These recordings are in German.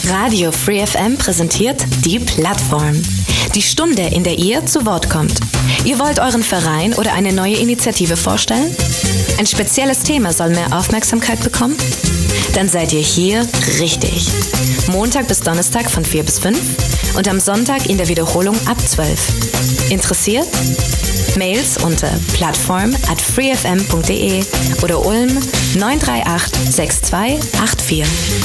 Radio Free FM präsentiert die Plattform. Die Stunde, in der ihr zu Wort kommt. Ihr wollt euren Verein oder eine neue Initiative vorstellen? Ein spezielles Thema soll mehr Aufmerksamkeit bekommen? Dann seid ihr hier richtig. Montag bis Donnerstag von 4 bis 5 und am Sonntag in der Wiederholung ab 12. Interessiert? Mails unter plattform@freefm.de oder Ulm 938 6284.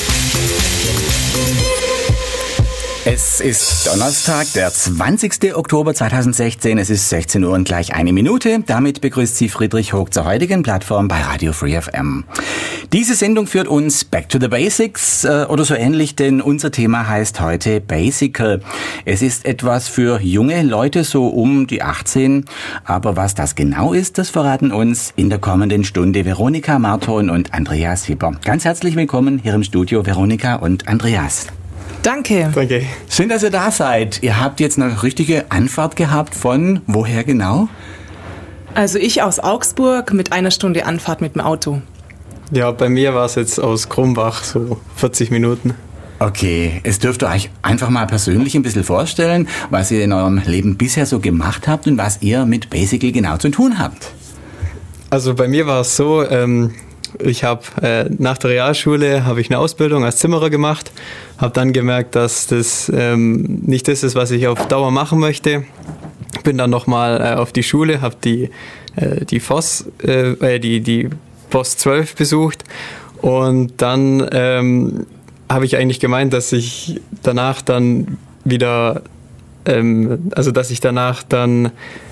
Es ist Donnerstag, der 20. Oktober 2016. Es ist 16 Uhr und gleich 1 Minute. Damit begrüßt Sie Friedrich Hoog zur heutigen Plattform bei Radio Free FM. Diese Sendung führt uns back to the basics oder so ähnlich, denn unser Thema heißt heute Basical. Es ist etwas für junge Leute, so um die 18. Aber was das genau ist, das verraten uns in der kommenden Stunde Veronika Marton und Andreas Hipper. Ganz herzlich willkommen hier im Studio, Veronika und Andreas. Danke. Schön, dass ihr da seid. Ihr habt jetzt eine richtige Anfahrt gehabt von woher genau? Also ich aus Augsburg mit 1 Stunde Anfahrt mit dem Auto. Ja, bei mir war es jetzt aus Krumbach, so 40 Minuten. Okay, es dürft ihr euch einfach mal persönlich ein bisschen vorstellen, was ihr in eurem Leben bisher so gemacht habt und was ihr mit Basical genau zu tun habt. Also bei mir war es so, ich habe nach der Realschule habe ich eine Ausbildung als Zimmerer gemacht, habe dann gemerkt, dass das nicht das ist, was ich auf Dauer machen möchte. Bin dann nochmal auf die Schule, habe die FOS 12 besucht und dann habe ich eigentlich gemeint, dass ich danach dann wieder, dass ich danach dann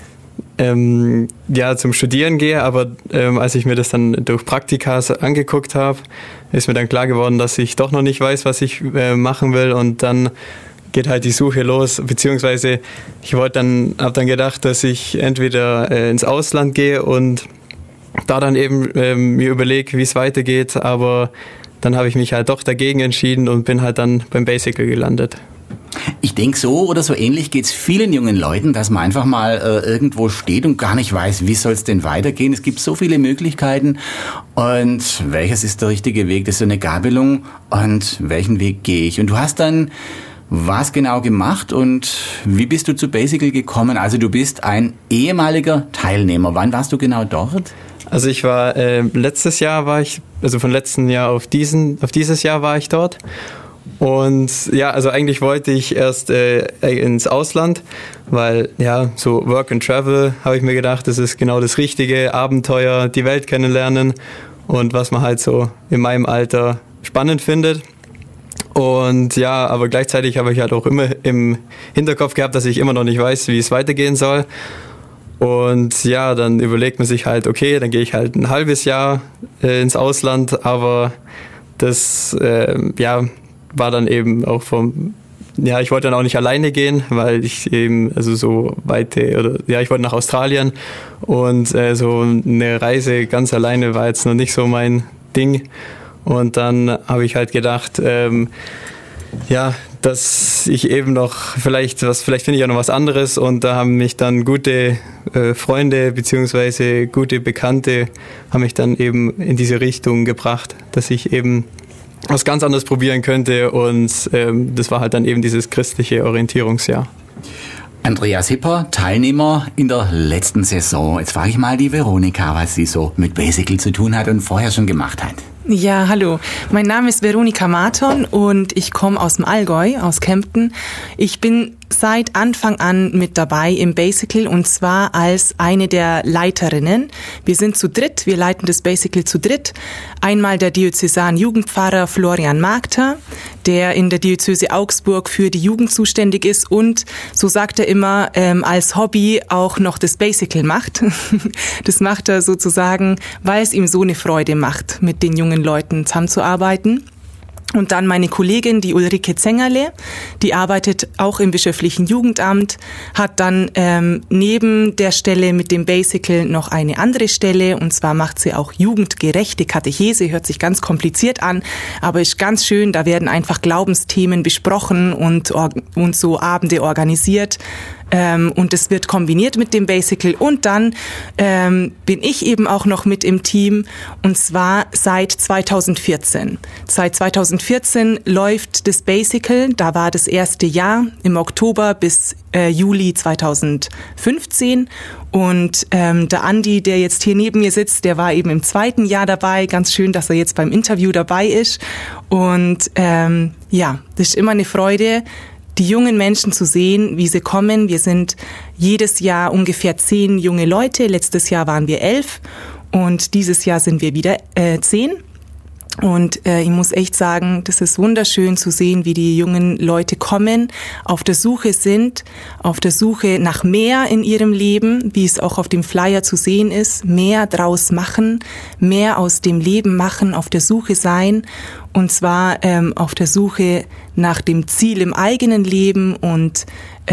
zum Studieren gehe, aber als ich mir das dann durch Praktika angeguckt habe, ist mir dann klar geworden, dass ich doch noch nicht weiß, was ich machen will, und dann geht halt die Suche los, beziehungsweise ich habe dann gedacht, dass ich entweder ins Ausland gehe und da dann eben mir überlege, wie es weitergeht, aber dann habe ich mich halt doch dagegen entschieden und bin halt dann beim Basical gelandet. Ich denke, so oder so ähnlich geht's vielen jungen Leuten, dass man einfach mal irgendwo steht und gar nicht weiß, wie soll's denn weitergehen. Es gibt so viele Möglichkeiten und welches ist der richtige Weg? Das ist so eine Gabelung und welchen Weg gehe ich? Und du hast dann was genau gemacht und wie bist du zu Basical gekommen? Also du bist ein ehemaliger Teilnehmer. Wann warst du genau dort? Also ich war letztes Jahr von letzten Jahr auf dieses Jahr war ich dort. Und ja, also eigentlich wollte ich erst ins Ausland, weil ja, so Work and Travel, habe ich mir gedacht, das ist genau das richtige Abenteuer, die Welt kennenlernen und was man halt so in meinem Alter spannend findet. Und ja, aber gleichzeitig habe ich halt auch immer im Hinterkopf gehabt, dass ich immer noch nicht weiß, wie es weitergehen soll. Und ja, dann überlegt man sich halt, okay, dann gehe ich halt ein halbes Jahr ins Ausland, aber das, war dann eben auch ich wollte dann auch nicht alleine gehen, weil ich eben, ich wollte nach Australien und so eine Reise ganz alleine war jetzt noch nicht so mein Ding. Und dann habe ich halt gedacht, dass ich eben noch vielleicht finde ich auch noch was anderes, und da haben mich dann gute Freunde bzw. gute Bekannte haben mich dann eben in diese Richtung gebracht, dass ich eben was ganz anderes probieren könnte, und das war halt dann eben dieses christliche Orientierungsjahr. Andreas Hipper, Teilnehmer in der letzten Saison. Jetzt frage ich mal die Veronika, was sie so mit Basical zu tun hat und vorher schon gemacht hat. Ja, hallo. Mein Name ist Veronika Marton und ich komme aus dem Allgäu, aus Kempten. Ich bin seit Anfang an mit dabei im Basical, und zwar als eine der Leiterinnen. Wir sind zu dritt, wir leiten das Basical zu dritt. Einmal der Diözesan-Jugendpfarrer Florian Magter, der in der Diözese Augsburg für die Jugend zuständig ist und, so sagt er immer, als Hobby auch noch das Basical macht. Das macht er sozusagen, weil es ihm so eine Freude macht, mit den jungen Leuten zusammenzuarbeiten. Und dann meine Kollegin, die Ulrike Zengerle, die arbeitet auch im bischöflichen Jugendamt, hat dann neben der Stelle mit dem Basical noch eine andere Stelle, und zwar macht sie auch jugendgerechte Katechese, hört sich ganz kompliziert an, aber ist ganz schön, da werden einfach Glaubensthemen besprochen und so Abende organisiert, und es wird kombiniert mit dem Basical. Und dann bin ich eben auch noch mit im Team, und zwar seit 2014. Seit 2014 läuft das Basical, da war das erste Jahr im Oktober bis Juli 2015. Und der Andi, der jetzt hier neben mir sitzt, der war eben im zweiten Jahr dabei. Ganz schön, dass er jetzt beim Interview dabei ist. Und ja, das ist immer eine Freude, die jungen Menschen zu sehen, wie sie kommen. Wir sind jedes Jahr ungefähr 10 junge Leute. Letztes Jahr waren wir 11 und dieses Jahr sind wir wieder 10. Und ich muss echt sagen, das ist wunderschön zu sehen, wie die jungen Leute kommen, auf der Suche sind, auf der Suche nach mehr in ihrem Leben, wie es auch auf dem Flyer zu sehen ist, mehr draus machen, mehr aus dem Leben machen, auf der Suche sein, und zwar auf der Suche nach dem Ziel im eigenen Leben, und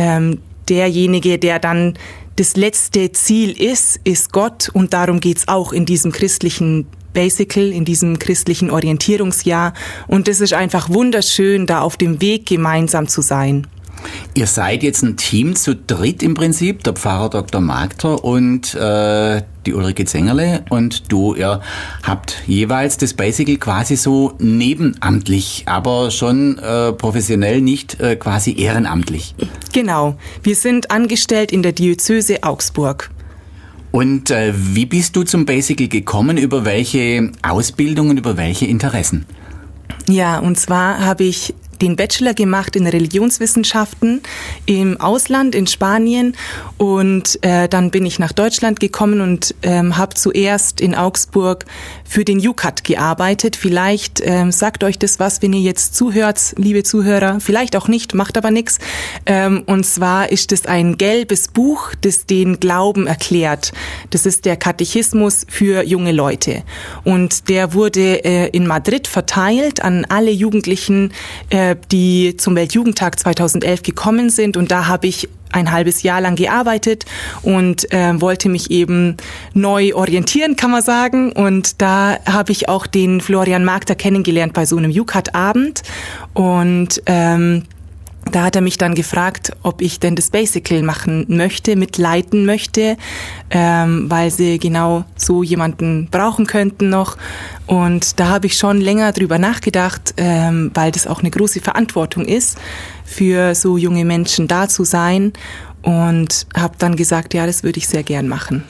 derjenige, der dann das letzte Ziel ist Gott, und darum geht's auch in diesem christlichen Basical, in diesem christlichen Orientierungsjahr, und es ist einfach wunderschön, da auf dem Weg gemeinsam zu sein. Ihr seid jetzt ein Team zu dritt im Prinzip, der Pfarrer Dr. Magter und die Ulrike Zengerle und du. Ihr habt jeweils das Basical quasi so nebenamtlich, aber schon professionell, nicht quasi ehrenamtlich. Genau, wir sind angestellt in der Diözese Augsburg. Und wie bist du zum Basical gekommen? Über welche Ausbildungen, über welche Interessen? Ja, und zwar habe ich den Bachelor gemacht in Religionswissenschaften im Ausland, in Spanien, und dann bin ich nach Deutschland gekommen und habe zuerst in Augsburg für den UCAT gearbeitet. Vielleicht sagt euch das was, wenn ihr jetzt zuhört, liebe Zuhörer, vielleicht auch nicht, macht aber nichts. Und zwar ist es ein gelbes Buch, das den Glauben erklärt. Das ist der Katechismus für junge Leute, und der wurde in Madrid verteilt an alle Jugendlichen, die zum Weltjugendtag 2011 gekommen sind, und da habe ich ein halbes Jahr lang gearbeitet und wollte mich eben neu orientieren, kann man sagen. Und da habe ich auch den Florian Magter kennengelernt bei so einem UCAT-Abend, und da hat er mich dann gefragt, ob ich denn das Basical machen möchte, mitleiten möchte, weil sie genau so jemanden brauchen könnten noch. Und da habe ich schon länger drüber nachgedacht, weil das auch eine große Verantwortung ist, für so junge Menschen da zu sein, und habe dann gesagt, ja, das würde ich sehr gern machen.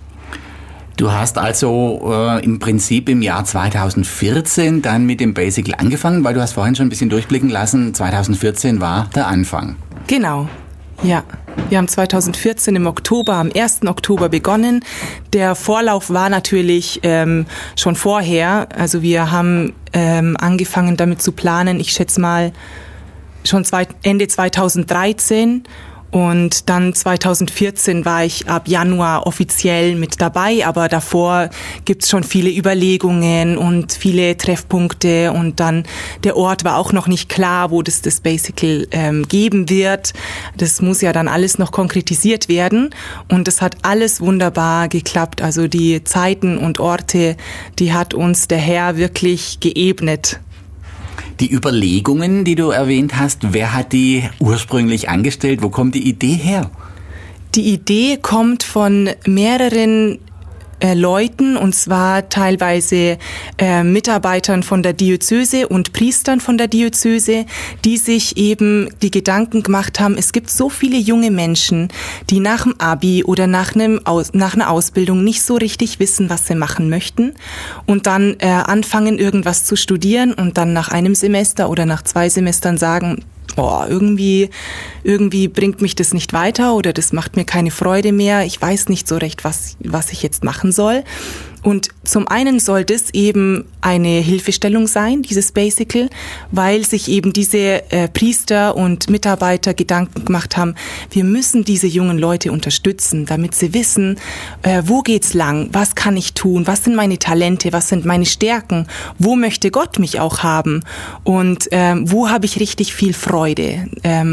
Du hast also im Prinzip im Jahr 2014 dann mit dem Basical angefangen, weil du hast vorhin schon ein bisschen durchblicken lassen, 2014 war der Anfang. Genau, ja. Wir haben 2014 im Oktober, am 1. Oktober begonnen. Der Vorlauf war natürlich schon vorher. Also wir haben angefangen damit zu planen, ich schätze mal schon Ende 2013. Und dann 2014 war ich ab Januar offiziell mit dabei, aber davor gibt's schon viele Überlegungen und viele Treffpunkte, und dann der Ort war auch noch nicht klar, wo das Basical geben wird. Das muss ja dann alles noch konkretisiert werden, und das hat alles wunderbar geklappt. Also die Zeiten und Orte, die hat uns der Herr wirklich geebnet. Die Überlegungen, die du erwähnt hast, wer hat die ursprünglich angestellt? Wo kommt die Idee her? Die Idee kommt von mehreren Leuten, und zwar teilweise Mitarbeitern von der Diözese und Priestern von der Diözese, die sich eben die Gedanken gemacht haben, es gibt so viele junge Menschen, die nach dem Abi oder nach einer Ausbildung nicht so richtig wissen, was sie machen möchten, und dann anfangen, irgendwas zu studieren, und dann nach einem Semester oder nach 2 Semestern sagen, irgendwie bringt mich das nicht weiter, oder das macht mir keine Freude mehr. Ich weiß nicht so recht, was ich jetzt machen soll. Und zum einen soll das eben eine Hilfestellung sein, dieses Basical, weil sich eben diese Priester und Mitarbeiter Gedanken gemacht haben, wir müssen diese jungen Leute unterstützen, damit sie wissen, wo geht's lang, was kann ich tun, was sind meine Talente, was sind meine Stärken, wo möchte Gott mich auch haben, und wo habe ich richtig viel Freude.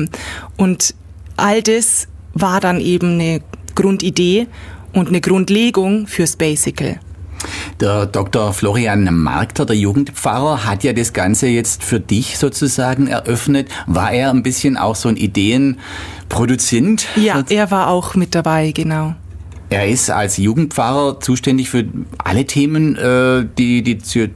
Und all das war dann eben eine Grundidee und eine Grundlegung fürs Basical. Der Dr. Florian Markter, der Jugendpfarrer, hat ja das Ganze jetzt für dich sozusagen eröffnet. War er ein bisschen auch so ein Ideenproduzent? Ja, er war auch mit dabei, genau. Er ist als Jugendpfarrer zuständig für alle Themen, die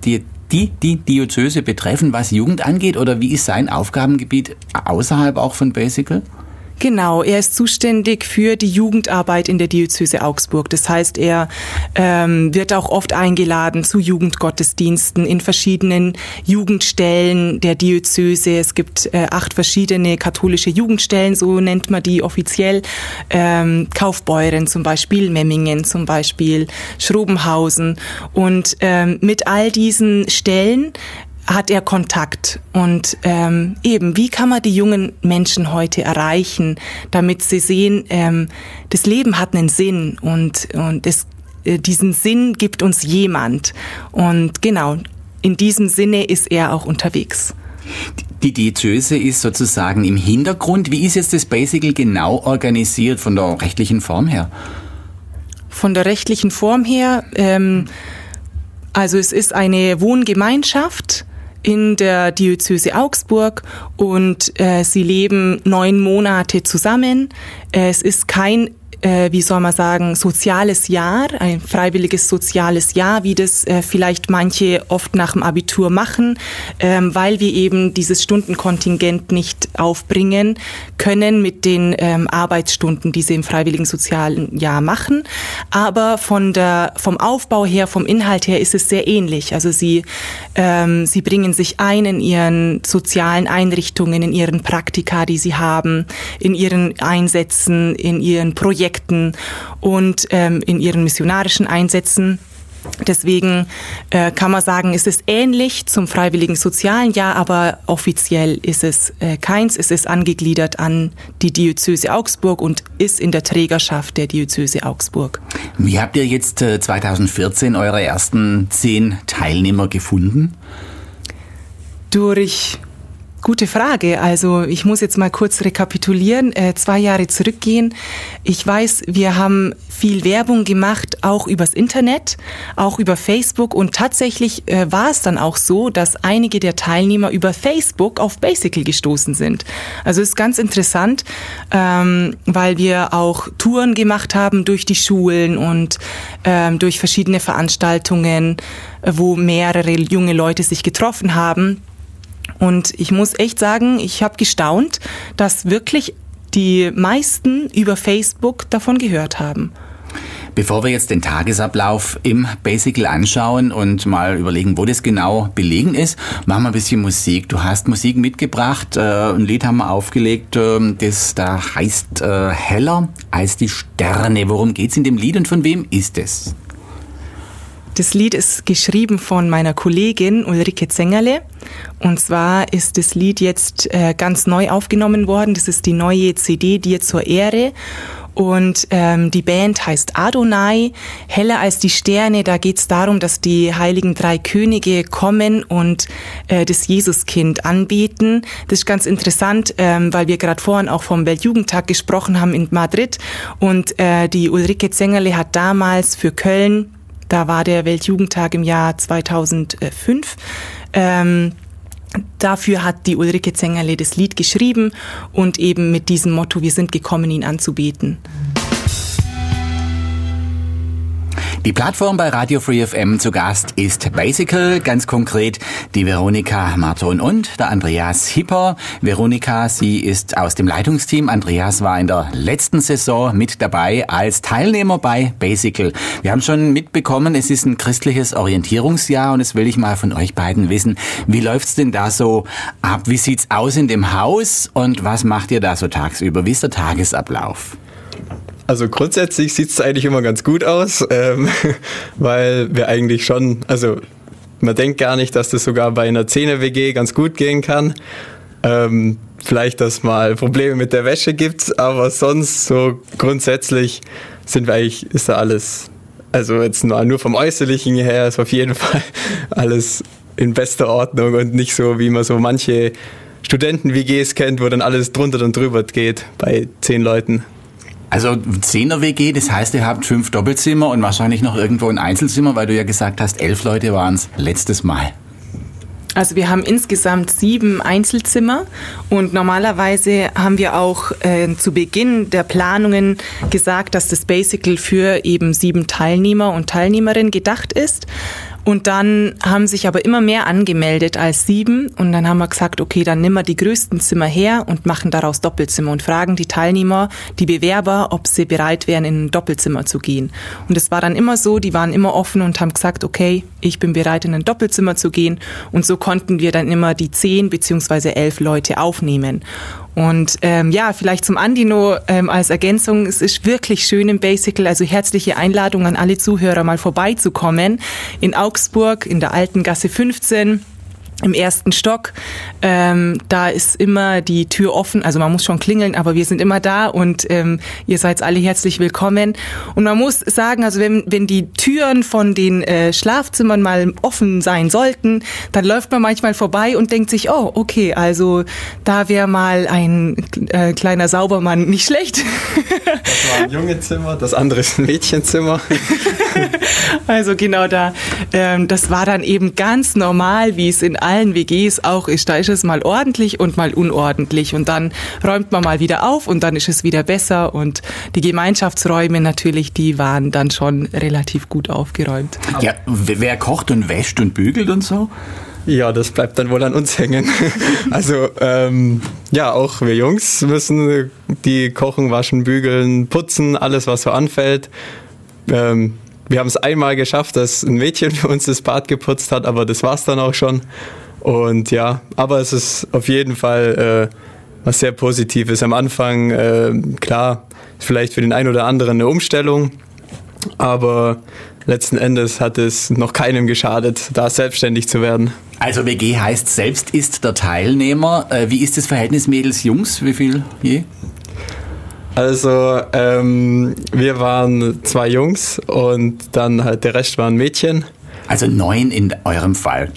Diözese betreffen, was Jugend angeht, oder wie ist sein Aufgabengebiet außerhalb auch von Basical? Genau, er ist zuständig für die Jugendarbeit in der Diözese Augsburg. Das heißt, er wird auch oft eingeladen zu Jugendgottesdiensten in verschiedenen Jugendstellen der Diözese. Es gibt 8 verschiedene katholische Jugendstellen, so nennt man die offiziell. Kaufbeuren zum Beispiel, Memmingen zum Beispiel, Schrobenhausen. Und mit all diesen Stellen hat er Kontakt und eben, wie kann man die jungen Menschen heute erreichen, damit sie sehen, das Leben hat einen Sinn und diesen Sinn gibt uns jemand. Und genau, in diesem Sinne ist er auch unterwegs. Die Diözese ist sozusagen im Hintergrund. Wie ist jetzt das Basical genau organisiert von der rechtlichen Form her? Von der rechtlichen Form her, also es ist eine Wohngemeinschaft in der Diözese Augsburg und sie leben 9 Monate zusammen. Es ist kein soziales Jahr, ein freiwilliges soziales Jahr, wie das vielleicht manche oft nach dem Abitur machen, weil wir eben dieses Stundenkontingent nicht aufbringen können mit den Arbeitsstunden, die sie im freiwilligen sozialen Jahr machen. Aber vom Aufbau her, vom Inhalt her ist es sehr ähnlich. Also sie bringen sich ein in ihren sozialen Einrichtungen, in ihren Praktika, die sie haben, in ihren Einsätzen, in ihren Projekten und in ihren missionarischen Einsätzen. Deswegen kann man sagen, es ist ähnlich zum freiwilligen sozialen Jahr, aber offiziell ist es keins. Es ist angegliedert an die Diözese Augsburg und ist in der Trägerschaft der Diözese Augsburg. Wie habt ihr jetzt 2014 eure ersten 10 Teilnehmer gefunden? Gute Frage. Also ich muss jetzt mal kurz rekapitulieren, 2 Jahre zurückgehen. Ich weiß, wir haben viel Werbung gemacht, auch übers Internet, auch über Facebook und tatsächlich war es dann auch so, dass einige der Teilnehmer über Facebook auf Basical gestoßen sind. Also ist ganz interessant, weil wir auch Touren gemacht haben durch die Schulen und durch verschiedene Veranstaltungen, wo mehrere junge Leute sich getroffen haben. Und ich muss echt sagen, ich habe gestaunt, dass wirklich die meisten über Facebook davon gehört haben. Bevor wir jetzt den Tagesablauf im Basical anschauen und mal überlegen, wo das genau belegen ist, machen wir ein bisschen Musik. Du hast Musik mitgebracht, ein Lied haben wir aufgelegt, das da heißt Heller als die Sterne. Worum geht's in dem Lied und von wem ist es? Das Lied ist geschrieben von meiner Kollegin Ulrike Zengerle. Und zwar ist das Lied jetzt ganz neu aufgenommen worden. Das ist die neue CD Dir zur Ehre. Und die Band heißt Adonai, Heller als die Sterne. Da geht es darum, dass die heiligen 3 Könige kommen und das Jesuskind anbeten. Das ist ganz interessant, weil wir gerade vorhin auch vom Weltjugendtag gesprochen haben in Madrid. Und die Ulrike Zengerle hat damals für Köln, da war der Weltjugendtag im Jahr 2005, dafür hat die Ulrike Zengerle das Lied geschrieben und eben mit diesem Motto, wir sind gekommen, ihn anzubeten. Die Plattform bei Radio Free FM zu Gast ist Basical, ganz konkret die Veronika Marton und der Andreas Hipper. Veronika, sie ist aus dem Leitungsteam. Andreas war in der letzten Saison mit dabei als Teilnehmer bei Basical. Wir haben schon mitbekommen, es ist ein christliches Orientierungsjahr und jetzt will ich mal von euch beiden wissen, wie läuft's denn da so ab? Wie sieht's aus in dem Haus und was macht ihr da so tagsüber? Wie ist der Tagesablauf? Also grundsätzlich sieht es eigentlich immer ganz gut aus, weil wir eigentlich schon, also man denkt gar nicht, dass das sogar bei einer 10er-WG ganz gut gehen kann. Vielleicht, dass mal Probleme mit der Wäsche gibt, aber sonst so grundsätzlich ist da alles, also jetzt nur vom Äußerlichen her ist auf jeden Fall alles in bester Ordnung und nicht so, wie man so manche Studenten-WGs kennt, wo dann alles drunter und drüber geht bei 10 Leuten. Also 10er WG, das heißt, ihr habt 5 Doppelzimmer und wahrscheinlich noch irgendwo ein Einzelzimmer, weil du ja gesagt hast, 11 Leute waren es letztes Mal. Also wir haben insgesamt 7 Einzelzimmer und normalerweise haben wir auch zu Beginn der Planungen gesagt, dass das Basical für eben 7 Teilnehmer und Teilnehmerinnen gedacht ist. Und dann haben sich aber immer mehr angemeldet als 7 und dann haben wir gesagt, okay, dann nehmen wir die größten Zimmer her und machen daraus Doppelzimmer und fragen die Teilnehmer, die Bewerber, ob sie bereit wären, in ein Doppelzimmer zu gehen. Und es war dann immer so, die waren immer offen und haben gesagt, okay, ich bin bereit, in ein Doppelzimmer zu gehen. Und so konnten wir dann immer die 10 bzw. 11 Leute aufnehmen. Und vielleicht zum Andino als Ergänzung, es ist wirklich schön im Basical, also herzliche Einladung an alle Zuhörer, mal vorbeizukommen. In Augsburg, in der Alten Gasse 15, im 1. Stock. Da ist immer die Tür offen, also man muss schon klingeln, aber wir sind immer da und ihr seid alle herzlich willkommen. Und man muss sagen, also wenn die Türen von den Schlafzimmern mal offen sein sollten, dann läuft man manchmal vorbei und denkt sich, oh, okay, also da wäre mal ein kleiner Saubermann nicht schlecht. Das war ein Jungenzimmer, das andere ist ein Mädchenzimmer. Also genau da. Das war dann eben ganz normal, wie es in allen WGs auch ist. Da ist es mal ordentlich und mal unordentlich und dann räumt man mal wieder auf und dann ist es wieder besser und die Gemeinschaftsräume natürlich, die waren dann schon relativ gut aufgeräumt. Ja, wer kocht und wäscht und bügelt und so? Ja, das bleibt dann wohl an uns hängen. Also auch wir Jungs müssen die kochen, waschen, bügeln, putzen, alles was so anfällt. Wir haben es einmal geschafft, dass ein Mädchen für uns das Bad geputzt hat, aber das war's dann auch schon. Und ja, aber es ist auf jeden Fall was sehr Positives. Am Anfang, klar, vielleicht für den einen oder anderen eine Umstellung, aber letzten Endes hat es noch keinem geschadet, da selbstständig zu werden. Also WG heißt, selbst ist der Teilnehmer. Wie ist das Verhältnis Mädels-Jungs? Wie viel je? Also wir waren 2 Jungs und dann halt der Rest waren Mädchen. Also 9 in eurem Fall.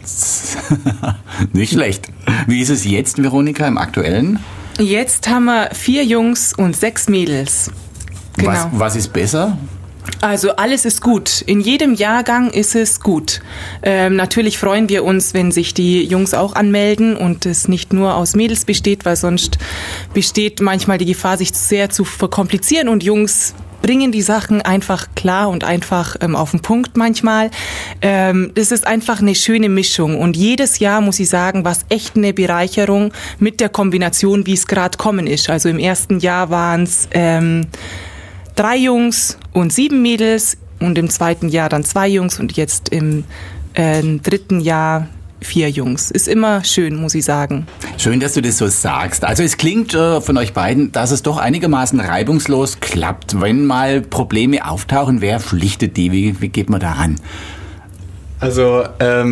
Nicht schlecht. Wie ist es jetzt, Veronika, im Aktuellen? Jetzt haben wir 4 Jungs und 6 Mädels. Genau. Was ist besser? Also alles ist gut. In jedem Jahrgang ist es gut. Natürlich freuen wir uns, wenn sich die Jungs auch anmelden und es nicht nur aus Mädels besteht, weil sonst besteht manchmal die Gefahr, sich sehr zu verkomplizieren und Jungs bringen die Sachen einfach klar und einfach auf den Punkt manchmal. Das ist einfach eine schöne Mischung und jedes Jahr, muss ich sagen, war es echt eine Bereicherung mit der Kombination, wie es gerade kommen ist. Also im ersten Jahr waren es 3 Jungs und 7 Mädels und im zweiten Jahr dann 2 Jungs und jetzt im 3. Jahr 4 Jungs. Ist immer schön, muss ich sagen. Schön, dass du das so sagst. Also es klingt von euch beiden, dass es doch einigermaßen reibungslos klappt. Wenn mal Probleme auftauchen, wer schlichtet die? Wie geht man da ran? Also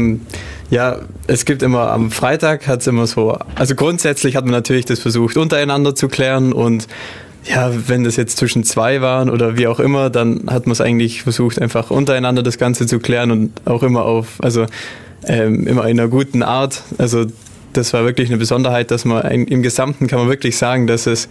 es gibt immer am Freitag hat es immer so, also grundsätzlich hat man natürlich das versucht untereinander zu klären und ja, wenn das jetzt zwischen 2 waren oder wie auch immer, dann hat man es eigentlich versucht, einfach untereinander das Ganze zu klären und auch immer immer in einer guten Art. Also das war wirklich eine Besonderheit, dass man im Gesamten kann man wirklich sagen, dass es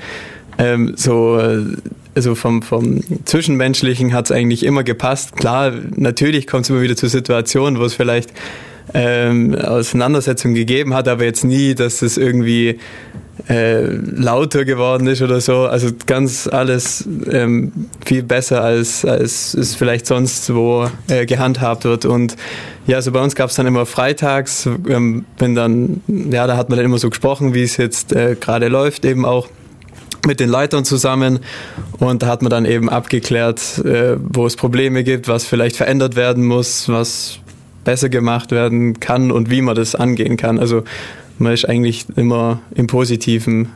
vom Zwischenmenschlichen hat es eigentlich immer gepasst. Klar, natürlich kommt es immer wieder zu Situationen, wo es vielleicht Auseinandersetzungen gegeben hat, aber jetzt nie, dass es irgendwie lauter geworden ist oder so. Also ganz alles viel besser, als es vielleicht sonst wo gehandhabt wird. Und ja, also bei uns gab es dann immer freitags, da hat man dann immer so gesprochen, wie es jetzt gerade läuft, eben auch mit den Leitern zusammen und da hat man dann eben abgeklärt, wo es Probleme gibt, was vielleicht verändert werden muss, was besser gemacht werden kann und wie man das angehen kann. Also man ist eigentlich immer im Positiven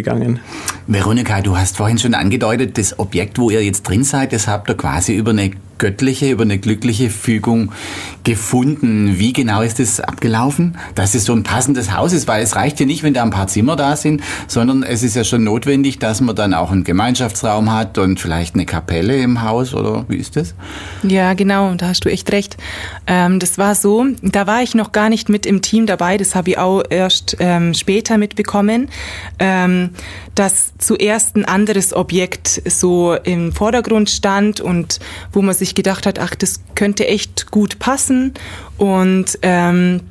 auseinandergegangen. Veronika, du hast vorhin schon angedeutet, das Objekt, wo ihr jetzt drin seid, das habt ihr quasi über eine über eine glückliche Fügung gefunden. Wie genau ist es abgelaufen, dass es so ein passendes Haus ist? Weil es reicht ja nicht, wenn da ein paar Zimmer da sind, sondern es ist ja schon notwendig, dass man dann auch einen Gemeinschaftsraum hat und vielleicht eine Kapelle im Haus, oder wie ist das? Ja, genau, da hast du echt recht. Das war so, da war ich noch gar nicht mit im Team dabei, das habe ich auch erst später mitbekommen, dass zuerst ein anderes Objekt so im Vordergrund stand und wo man sich gedacht hat, ach, das könnte echt gut passen und dann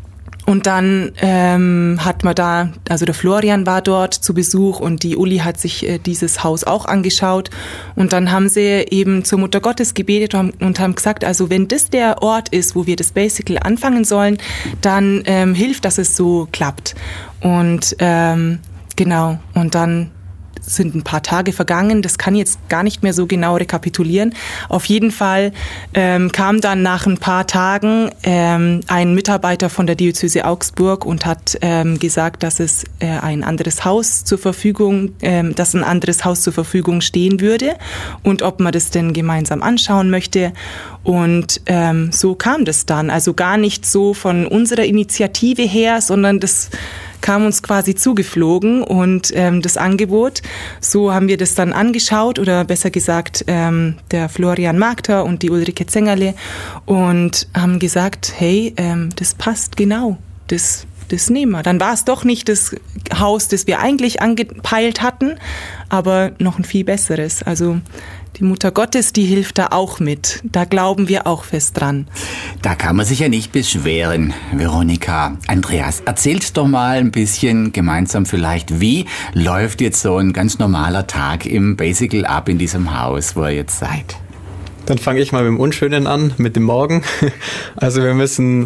hat man da, also der Florian war dort zu Besuch und die Uli hat sich dieses Haus auch angeschaut und dann haben sie eben zur Mutter Gottes gebetet und haben gesagt, also wenn das der Ort ist, wo wir das Basical anfangen sollen, dann hilft, dass es so klappt. Und genau, und dann sind ein paar Tage vergangen, das kann ich jetzt gar nicht mehr so genau rekapitulieren. Auf jeden Fall kam dann nach ein paar Tagen ein Mitarbeiter von der Diözese Augsburg und hat gesagt, dass es ein anderes Haus zur Verfügung stehen würde und ob man das denn gemeinsam anschauen möchte. Und so kam das dann. Also gar nicht so von unserer Initiative her, sondern das kam uns quasi zugeflogen und das Angebot. So haben wir das dann angeschaut oder besser gesagt der Florian Magter und die Ulrike Zengerle und haben gesagt, hey, das passt genau, das nehmen wir. Dann war es doch nicht das Haus, das wir eigentlich angepeilt hatten, aber noch ein viel besseres. Also die Mutter Gottes, die hilft da auch mit. Da glauben wir auch fest dran. Da kann man sich ja nicht beschweren, Veronika. Andreas, erzählt doch mal ein bisschen gemeinsam vielleicht, wie läuft jetzt so ein ganz normaler Tag im Basical ab in diesem Haus, wo ihr jetzt seid? Dann fange ich mal mit dem Unschönen an, mit dem Morgen. Also wir müssen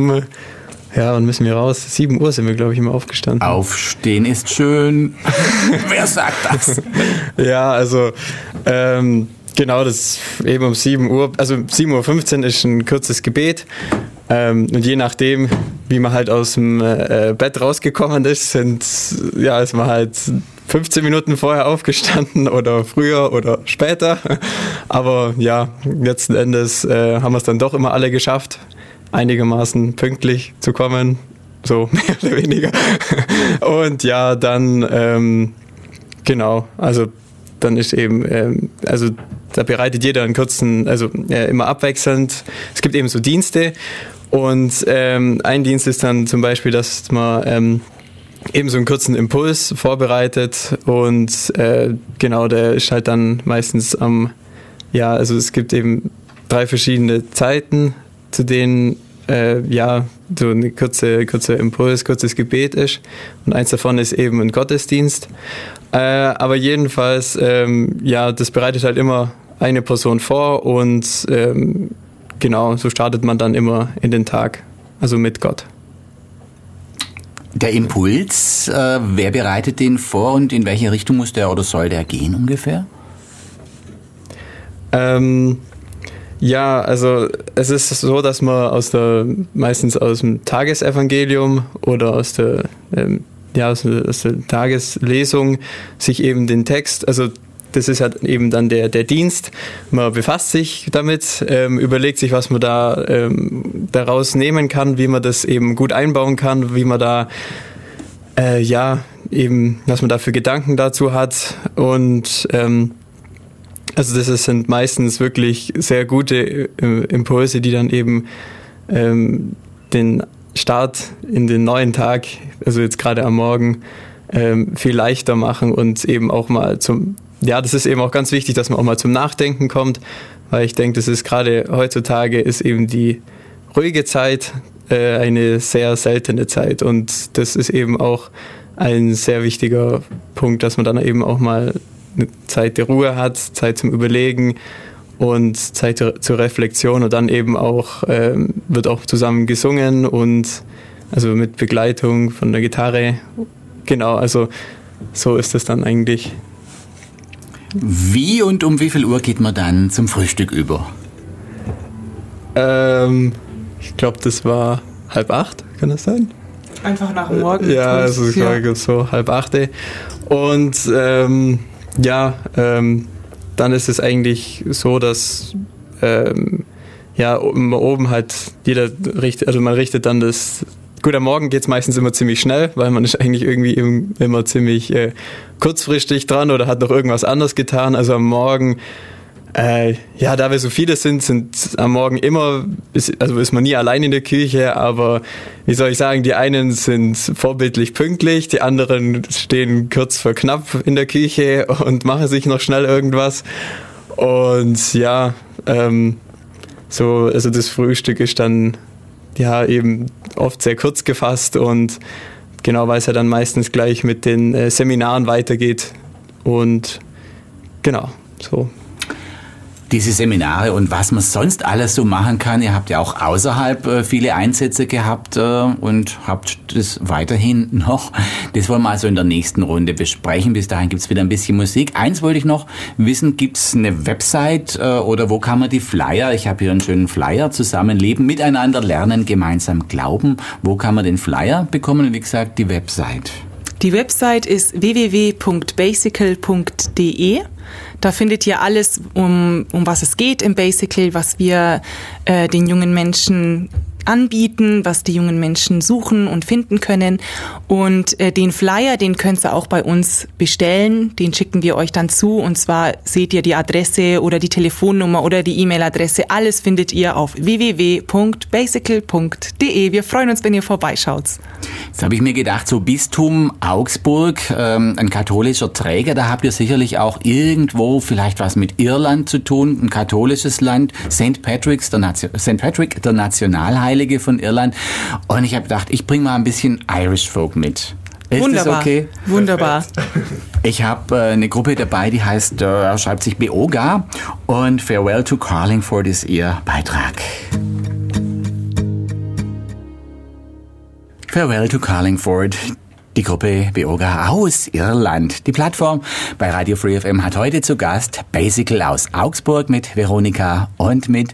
wann müssen wir raus? 7 Uhr sind wir, glaube ich, immer aufgestanden. Aufstehen ist schön. Wer sagt das? Ja, also genau, das eben um 7 Uhr, also 7:15 Uhr ist ein kurzes Gebet. Und je nachdem, wie man halt aus dem Bett rausgekommen ist, ist man halt 15 Minuten vorher aufgestanden oder früher oder später. Aber ja, letzten Endes haben wir es dann doch immer alle geschafft, einigermaßen pünktlich zu kommen, so mehr oder weniger. Und ja, dann, genau, also dann ist eben, also da bereitet jeder einen kurzen, immer abwechselnd. Es gibt eben so Dienste und ein Dienst ist dann zum Beispiel, dass man eben so einen kurzen Impuls vorbereitet und genau, der ist halt dann meistens also es gibt eben 3 verschiedene Zeiten, zu denen so eine kurze Impuls, kurzes Gebet ist. Und eins davon ist eben ein Gottesdienst. Aber jedenfalls, das bereitet halt immer eine Person vor und genau, so startet man dann immer in den Tag, also mit Gott. Der Impuls, wer bereitet den vor und in welche Richtung muss der oder soll der gehen ungefähr? Ja, also es ist so, dass man meistens aus dem Tagesevangelium oder aus der Tageslesung sich eben den Text, also das ist halt eben dann der Dienst, man befasst sich damit, überlegt sich, was man da daraus nehmen kann, wie man das eben gut einbauen kann, wie man da was man da für Gedanken dazu hat und also sind meistens wirklich sehr gute Impulse, die dann eben den Start in den neuen Tag, also jetzt gerade am Morgen, viel leichter machen und eben auch mal das ist eben auch ganz wichtig, dass man auch mal zum Nachdenken kommt, weil ich denke, das ist gerade heutzutage ist eben die ruhige Zeit eine sehr seltene Zeit und das ist eben auch ein sehr wichtiger Punkt, dass man dann eben auch mal eine Zeit der Ruhe hat, Zeit zum Überlegen und Zeit zur Reflexion und dann eben auch wird auch zusammen gesungen und also mit Begleitung von der Gitarre. Genau, also so ist es dann eigentlich. Wie und um wie viel Uhr geht man dann zum Frühstück über? Ich glaube, das war 7:30, kann das sein? Einfach nach dem Morgen. Ja, also es war so 7:30. Und dann ist es eigentlich so, dass oben hat man richtet dann das. Gut, am Morgen geht's meistens immer ziemlich schnell, weil man ist eigentlich irgendwie immer ziemlich kurzfristig dran oder hat noch irgendwas anderes getan. Also am Morgen, da wir so viele sind am Morgen immer, ist man nie allein in der Küche, aber wie soll ich sagen, die einen sind vorbildlich pünktlich, die anderen stehen kurz vor knapp in der Küche und machen sich noch schnell irgendwas. Und also das Frühstück ist dann eben oft sehr kurz gefasst und genau, weil es ja dann meistens gleich mit den Seminaren weitergeht und genau, so. Diese Seminare und was man sonst alles so machen kann, ihr habt ja auch außerhalb viele Einsätze gehabt und habt das weiterhin noch. Das wollen wir also in der nächsten Runde besprechen. Bis dahin gibt's wieder ein bisschen Musik. Eins wollte ich noch wissen, gibt's eine Website oder wo kann man die Flyer, ich habe hier einen schönen Flyer, Zusammenleben, miteinander lernen, gemeinsam glauben. Wo kann man den Flyer bekommen und wie gesagt die Website? Die Website ist www.basical.de. Da findet ihr alles, um was es geht im Basical, was wir den jungen Menschen anbieten, was die jungen Menschen suchen und finden können. Und den Flyer, den könnt ihr auch bei uns bestellen. Den schicken wir euch dann zu. Und zwar seht ihr die Adresse oder die Telefonnummer oder die E-Mail-Adresse. Alles findet ihr auf www.basical.de. Wir freuen uns, wenn ihr vorbeischaut. Jetzt habe ich mir gedacht, so Bistum Augsburg, ein katholischer Träger, da habt ihr sicherlich auch irgendwo vielleicht was mit Irland zu tun, ein katholisches Land, St. Patrick, der Nationalheilige von Irland. Und ich habe gedacht, ich bringe mal ein bisschen Irish Folk mit. Ist Wunderbar. Das okay? Wunderbar. Ich habe eine Gruppe dabei, die heißt, schreibt sich Beoga und Farewell to Carlingford ist ihr Beitrag. Farewell to Carlingford, die Gruppe Beoga aus Irland. Die Plattform bei Radio Free FM hat heute zu Gast Basical aus Augsburg mit Veronika und mit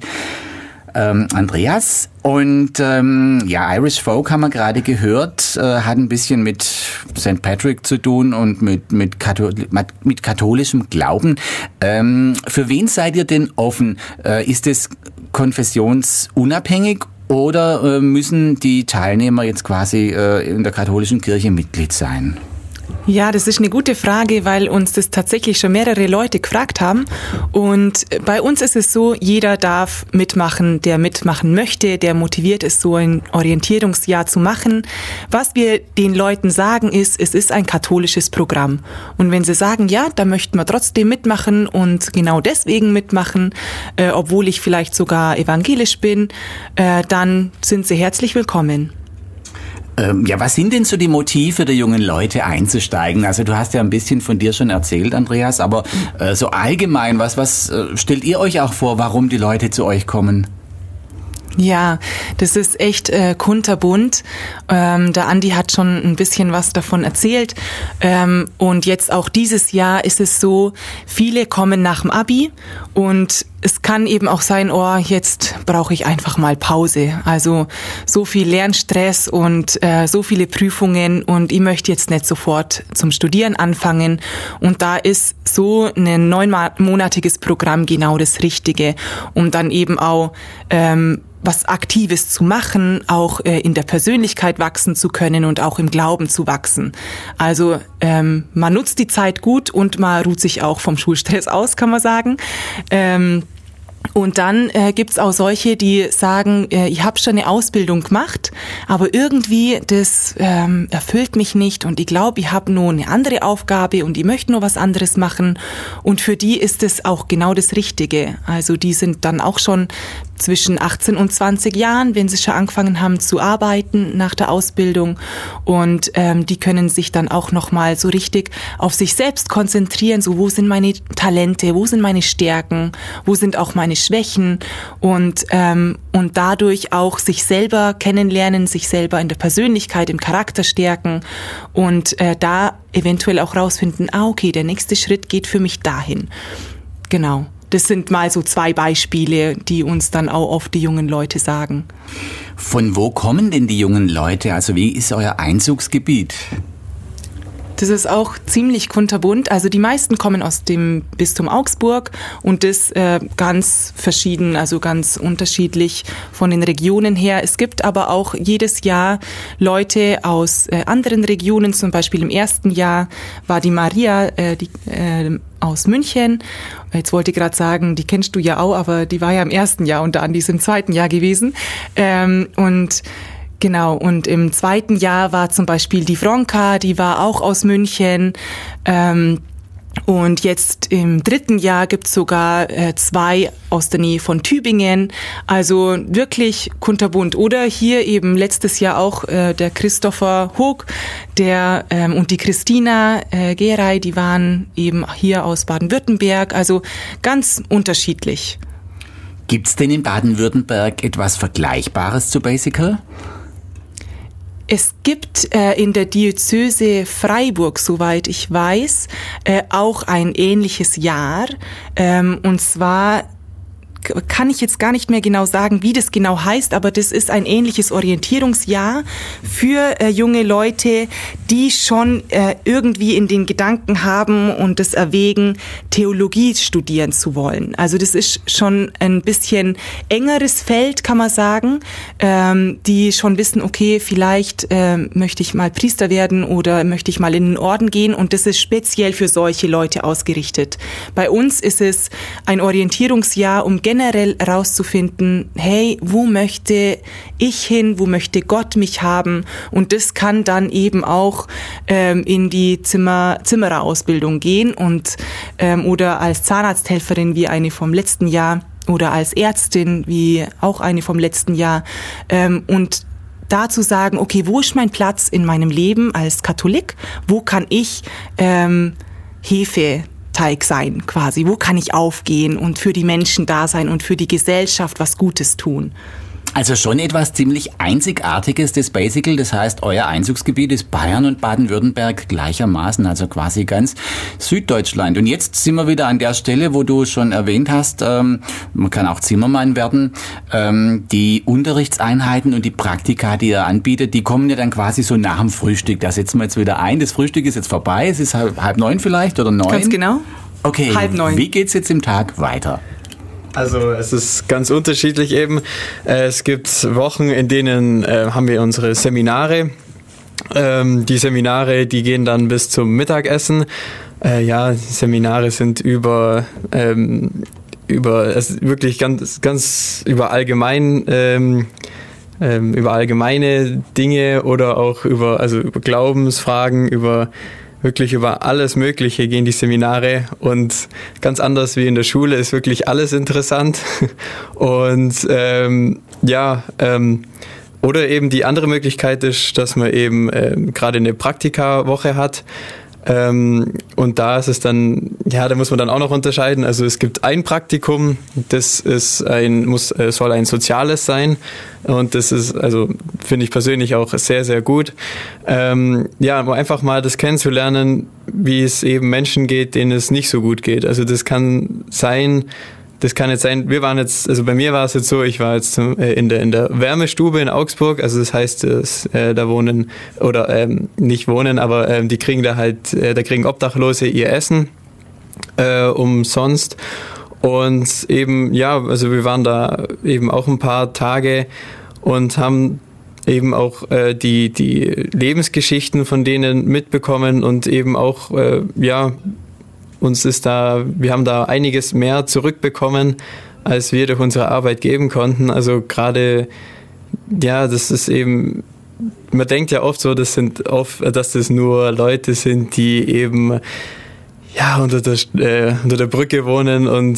Andreas. Und Irish Folk haben wir gerade gehört, hat ein bisschen mit St. Patrick zu tun und mit katholischem Glauben. Für wen seid ihr denn offen? Ist es konfessionsunabhängig? Oder müssen die Teilnehmer jetzt quasi in der katholischen Kirche Mitglied sein? Ja, das ist eine gute Frage, weil uns das tatsächlich schon mehrere Leute gefragt haben. Und bei uns ist es so, jeder darf mitmachen, der mitmachen möchte, der motiviert ist, so ein Orientierungsjahr zu machen. Was wir den Leuten sagen ist, es ist ein katholisches Programm. Und wenn sie sagen, ja, da möchten wir trotzdem mitmachen und genau deswegen mitmachen, obwohl ich vielleicht sogar evangelisch bin, dann sind sie herzlich willkommen. Was sind denn so die Motive der jungen Leute einzusteigen? Also du hast ja ein bisschen von dir schon erzählt, Andreas, aber so allgemein, was stellt ihr euch auch vor, warum die Leute zu euch kommen? Ja, das ist echt kunterbunt. Der Andi hat schon ein bisschen was davon erzählt. Und jetzt auch dieses Jahr ist es so, viele kommen nach dem Abi und es kann eben auch sein, jetzt brauche ich einfach mal Pause. Also so viel Lernstress und so viele Prüfungen und ich möchte jetzt nicht sofort zum Studieren anfangen. Und da ist so ein 9-monatiges Programm genau das Richtige, um dann eben auch was Aktives zu machen, auch in der Persönlichkeit wachsen zu können und auch im Glauben zu wachsen. Also man nutzt die Zeit gut und man ruht sich auch vom Schulstress aus, kann man sagen. Und dann gibt's auch solche, die sagen, ich habe schon eine Ausbildung gemacht, aber irgendwie das erfüllt mich nicht und ich glaube, ich habe nur eine andere Aufgabe und ich möchte nur was anderes machen. Und für die ist es auch genau das Richtige. Also die sind dann auch schon zwischen 18 und 20 Jahren, wenn sie schon angefangen haben zu arbeiten nach der Ausbildung. Und die können sich dann auch nochmal so richtig auf sich selbst konzentrieren. So, wo sind meine Talente, wo sind meine Stärken, wo sind auch meine Schwächen und dadurch auch sich selber kennenlernen, sich selber in der Persönlichkeit, im Charakter stärken und da eventuell auch rausfinden, okay, der nächste Schritt geht für mich dahin. Genau. Das sind mal so 2 Beispiele, die uns dann auch oft die jungen Leute sagen. Von wo kommen denn die jungen Leute? Also wie ist euer Einzugsgebiet? Das ist auch ziemlich kunterbunt. Also die meisten kommen aus dem Bistum Augsburg und das ganz verschieden, also ganz unterschiedlich von den Regionen her. Es gibt aber auch jedes Jahr Leute aus anderen Regionen. Zum Beispiel im ersten Jahr war die Maria aus München. Jetzt wollte ich gerade sagen, die kennst du ja auch, aber die war ja im ersten Jahr und Andi ist im zweiten Jahr gewesen. Genau, und im zweiten Jahr war zum Beispiel die Vronka, die war auch aus München. Und jetzt im dritten Jahr gibt's sogar 2 aus der Nähe von Tübingen. Also wirklich kunterbunt. Oder hier eben letztes Jahr auch der Christopher Hoog und die Christina Gerey, die waren eben hier aus Baden-Württemberg. Also ganz unterschiedlich. Gibt's denn in Baden-Württemberg etwas Vergleichbares zu Basical? Es gibt in der Diözese Freiburg, soweit ich weiß, auch ein ähnliches Jahr. Und zwar kann ich jetzt gar nicht mehr genau sagen, wie das genau heißt, aber das ist ein ähnliches Orientierungsjahr für junge Leute, die schon irgendwie in den Gedanken haben und das erwägen, Theologie studieren zu wollen. Also das ist schon ein bisschen engeres Feld, kann man sagen, die schon wissen, okay, vielleicht möchte ich mal Priester werden oder möchte ich mal in den Orden gehen, und das ist speziell für solche Leute ausgerichtet. Bei uns ist es ein Orientierungsjahr, um generell herauszufinden, hey, wo möchte ich hin, wo möchte Gott mich haben? Und das kann dann eben auch in die Zimmererausbildung gehen und oder als Zahnarzthelferin wie eine vom letzten Jahr oder als Ärztin wie auch eine vom letzten Jahr und dazu sagen, okay, wo ist mein Platz in meinem Leben als Katholik? Wo kann ich Hefeteig sein quasi? Wo kann ich aufgehen und für die Menschen da sein und für die Gesellschaft was Gutes tun? Also schon etwas ziemlich Einzigartiges, das Basical. Das heißt, euer Einzugsgebiet ist Bayern und Baden-Württemberg gleichermaßen, also quasi ganz Süddeutschland. Und jetzt sind wir wieder an der Stelle, wo du schon erwähnt hast, man kann auch Zimmermann werden. Die Unterrichtseinheiten und die Praktika, die ihr anbietet, die kommen ja dann quasi so nach dem Frühstück. Da setzen wir jetzt wieder ein. Das Frühstück ist jetzt vorbei. Es ist 8:30 vielleicht oder 9. Ganz genau. Okay, 8:30. Wie geht's jetzt im Tag weiter? Also es ist ganz unterschiedlich eben. Es gibt Wochen, in denen haben wir unsere Seminare. Die Seminare, die gehen dann bis zum Mittagessen. Seminare sind über wirklich ganz über allgemeine Dinge oder auch über Glaubensfragen, wirklich über alles Mögliche gehen die Seminare, und ganz anders wie in der Schule ist wirklich alles interessant. Und oder eben die andere Möglichkeit ist, dass man eben gerade eine Praktikawoche hat. Und da ist es dann, da muss man dann auch noch unterscheiden. Also es gibt ein Praktikum, das ist soll ein soziales sein, und das ist, also finde ich persönlich auch sehr, sehr gut. Um einfach mal das kennenzulernen, wie es eben Menschen geht, denen es nicht so gut geht. Also das kann jetzt sein, bei mir war es jetzt so, ich war jetzt in der Wärmestube in Augsburg, also das heißt, da wohnen, oder nicht wohnen, aber die kriegen da kriegen Obdachlose ihr Essen umsonst. Und eben, wir waren da eben auch ein paar Tage und haben eben auch die Lebensgeschichten von denen mitbekommen und eben auch, wir haben da einiges mehr zurückbekommen, als wir durch unsere Arbeit geben konnten. Also gerade, das ist eben, man denkt ja oft so, dass das nur Leute sind, die eben unter der Brücke wohnen und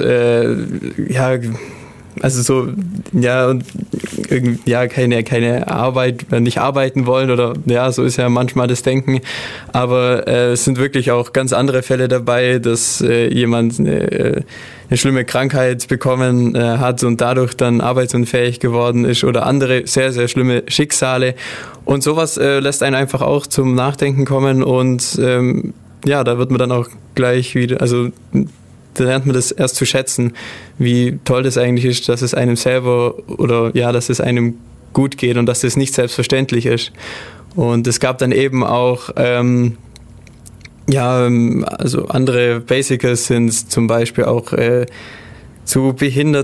keine Arbeit, nicht arbeiten wollen, oder so ist ja manchmal das Denken. Aber es sind wirklich auch ganz andere Fälle dabei, dass jemand eine schlimme Krankheit bekommen hat und dadurch dann arbeitsunfähig geworden ist, oder andere sehr, sehr schlimme Schicksale. Und sowas lässt einen einfach auch zum Nachdenken kommen, und da wird man dann auch gleich wieder, da lernt man das erst zu schätzen, wie toll das eigentlich ist, dass es einem selber dass es einem gut geht und dass das nicht selbstverständlich ist. Und es gab dann eben auch Ja, also andere Basicals sind zum Beispiel auch zu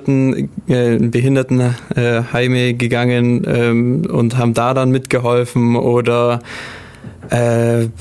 Behindertenheime gegangen und haben da dann mitgeholfen oder bei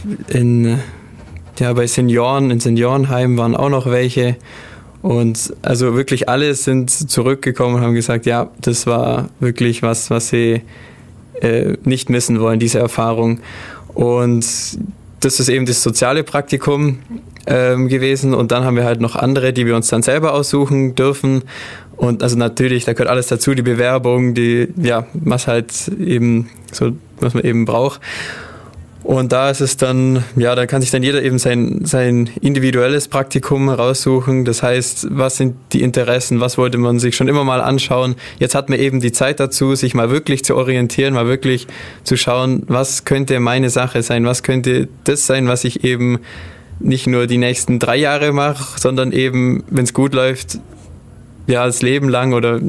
Senioren, in Seniorenheimen waren auch noch welche. Und also wirklich alle sind zurückgekommen und haben gesagt, ja, das war wirklich was sie nicht missen wollen, diese Erfahrung. Und das ist eben das soziale Praktikum gewesen. Und dann haben wir halt noch andere, die wir uns dann selber aussuchen dürfen. Und also natürlich, da gehört alles dazu, die Bewerbung, was man eben braucht. Und da ist es dann, da kann sich dann jeder eben sein individuelles Praktikum raussuchen. Das heißt, was sind die Interessen, was wollte man sich schon immer mal anschauen. Jetzt hat man eben die Zeit dazu, sich mal wirklich zu orientieren, mal wirklich zu schauen, was könnte meine Sache sein, was könnte das sein, was ich eben nicht nur die nächsten 3 Jahre mache, sondern eben, wenn es gut läuft, das Leben lang oder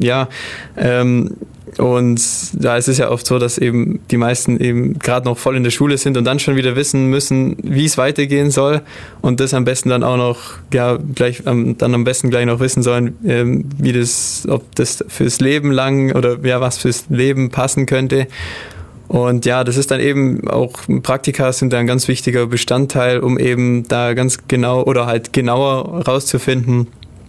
und da ist es ja oft so, dass eben die meisten eben gerade noch voll in der Schule sind und dann schon wieder wissen müssen, wie es weitergehen soll und das am besten dann auch noch, am besten gleich noch wissen sollen, ob das fürs Leben lang oder was fürs Leben passen könnte. Und das ist dann eben auch, Praktika sind da ein ganz wichtiger Bestandteil, um eben da ganz genau oder halt genauer rauszufinden,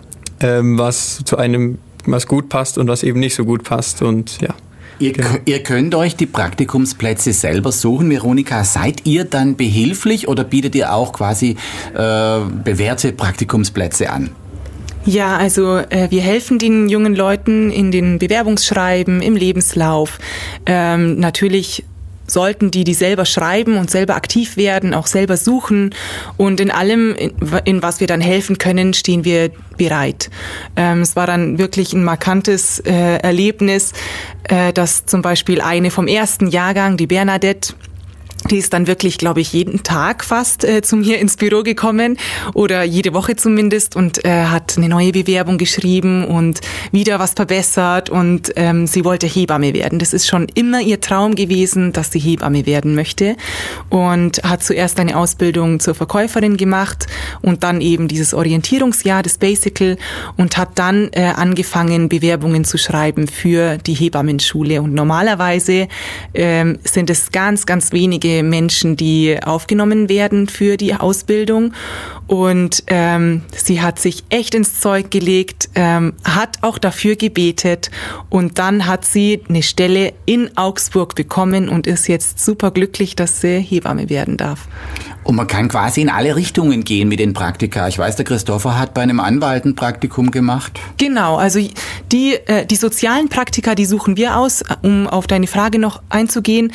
was zu einem was gut passt und was eben nicht so gut passt und Ihr könnt euch die Praktikumsplätze selber suchen. Veronika, seid ihr dann behilflich oder bietet ihr auch quasi bewährte Praktikumsplätze an? Ja, also wir helfen den jungen Leuten in den Bewerbungsschreiben, im Lebenslauf. Natürlich sollten die selber schreiben und selber aktiv werden, auch selber suchen und in allem, in was wir dann helfen können, stehen wir bereit. Es war dann wirklich ein markantes Erlebnis, dass zum Beispiel eine vom ersten Jahrgang, die Bernadette, die ist dann wirklich, glaube ich, jeden Tag fast zu mir ins Büro gekommen oder jede Woche zumindest und hat eine neue Bewerbung geschrieben und wieder was verbessert und sie wollte Hebamme werden. Das ist schon immer ihr Traum gewesen, dass sie Hebamme werden möchte und hat zuerst eine Ausbildung zur Verkäuferin gemacht und dann eben dieses Orientierungsjahr, das Basical und hat dann angefangen, Bewerbungen zu schreiben für die Hebammenschule und normalerweise sind es ganz, ganz wenige Menschen, die aufgenommen werden für die Ausbildung und sie hat sich echt ins Zeug gelegt, hat auch dafür gebetet und dann hat sie eine Stelle in Augsburg bekommen und ist jetzt super glücklich, dass sie Hebamme werden darf. Und man kann quasi in alle Richtungen gehen mit den Praktika. Ich weiß, der Christopher hat bei einem Anwalt ein Praktikum gemacht. Genau, also die sozialen Praktika, die suchen wir aus, um auf deine Frage noch einzugehen.